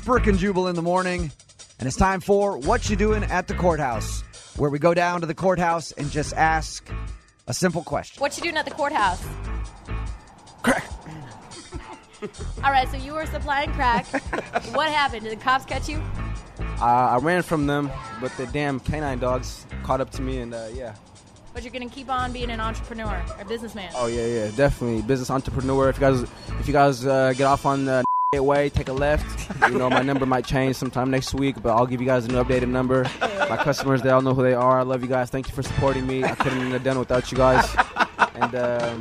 Frick and Jubal in the morning, and it's time for What You Doing at the Courthouse, where we go down to the courthouse and just ask a simple question. What you doing at the courthouse? Crack. All right, so you were supplying crack. What happened? Did the cops catch you? I ran from them, but the damn canine dogs caught up to me, and yeah. But you're going to keep on being an entrepreneur or businessman. Oh, yeah, definitely. Business entrepreneur. If you guys get off on the way, take a left. You know, my number might change sometime next week, but I'll give you guys an updated number. My customers, they all know who they are. I love you guys. Thank you for supporting me. I couldn't have done it without you guys. And,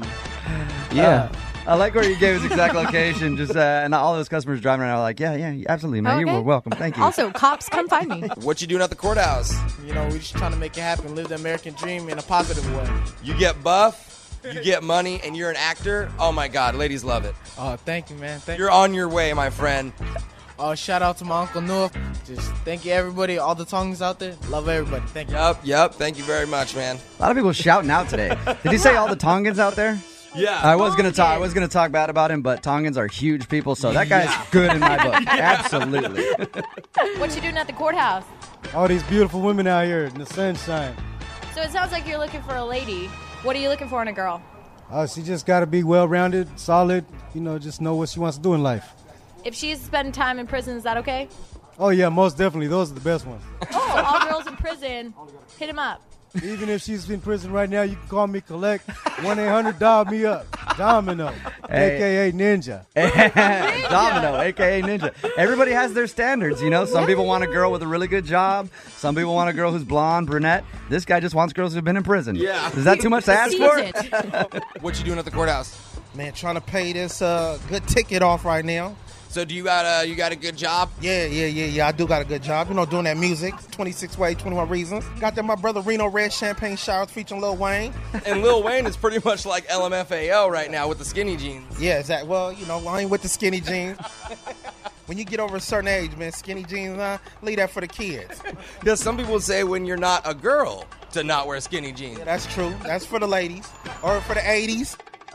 yeah. I like where you gave his exact location. Just and all those customers driving around are like, yeah, absolutely, man. Okay. You're welcome. Thank you. Also, cops, come find me. What you doing at the courthouse? You know, we're just trying to make it happen, live the American dream in a positive way. You get buff, you get money, and you're an actor. Oh my God, ladies love it. Oh, thank you, man. You're on your way, my friend. Oh, shout out to my Uncle Noah. Just thank you, everybody, all the tongues out there. Love everybody. Thank you. Yep. Thank you very much, man. A lot of people shouting out today. Did he say all the Tongans out there? Yeah. I was gonna talk bad about him, but Tongans are huge people, so that guy's good in my book. Absolutely. What you doing at the courthouse? All these beautiful women out here in the sunshine. So it sounds like you're looking for a lady. What are you looking for in a girl? She just got to be well-rounded, solid, just know what she wants to do in life. If she's spending time in prison, is that okay? Oh, yeah, most definitely. Those are the best ones. Oh, all girls in prison, hit him up. Even if she's in prison right now, you can call me, collect 1-800-dial me up. Domino, a.k.a. Ninja. Domino, a.k.a. Ninja. Everybody has their standards, Some people want a girl with a really good job. Some people want a girl who's blonde, brunette. This guy just wants girls who've been in prison. Yeah. Is that too much to ask for? What you doing at the courthouse? Man, trying to pay this good ticket off right now. So do you got a good job? Yeah. I do got a good job. Doing that music. 26 Ways, 21 Reasons. Got that my brother Reno Red Champagne Showers featuring Lil Wayne. And Lil Wayne is pretty much like LMFAO right now with the skinny jeans. Yeah, exactly. Well, I ain't with the skinny jeans. When you get over a certain age, man, skinny jeans, leave that for the kids. Because some people say when you're not a girl to not wear skinny jeans. Yeah, that's true. That's for the ladies. Or for the 80s.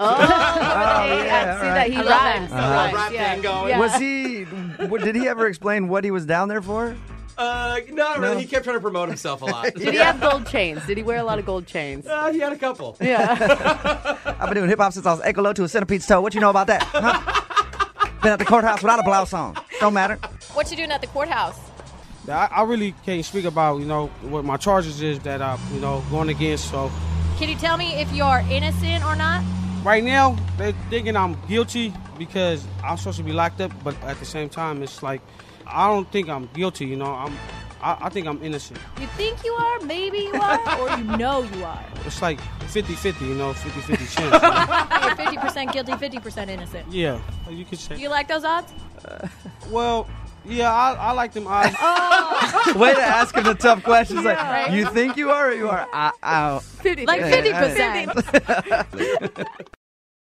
I see that he rhymes. Rap thing going. Yeah. Did he ever explain what he was down there for? Not really. He kept trying to promote himself a lot. Did he have gold chains? Did he wear a lot of gold chains? He had a couple. Yeah. I've been doing hip-hop since I was Ecolo to a centipede's toe. What you know about that? Huh? Been at the courthouse without a blouse on. Don't matter. What you doing at the courthouse? I really can't speak about, what my charges is that I'm, going against. So Can you tell me if you're innocent or not? right now, they're thinking I'm guilty because I'm supposed to be locked up. But at the same time, it's like, I don't think I'm guilty, I think I'm innocent. You think you are, maybe you are, or you are? It's like 50-50, 50-50 chance. You're 50% guilty, 50% innocent. Yeah, you could say. Do you like those odds? Well, yeah, I like them odds. Way to ask him the tough questions. right? You think you are or you are? 50%. Like 50%.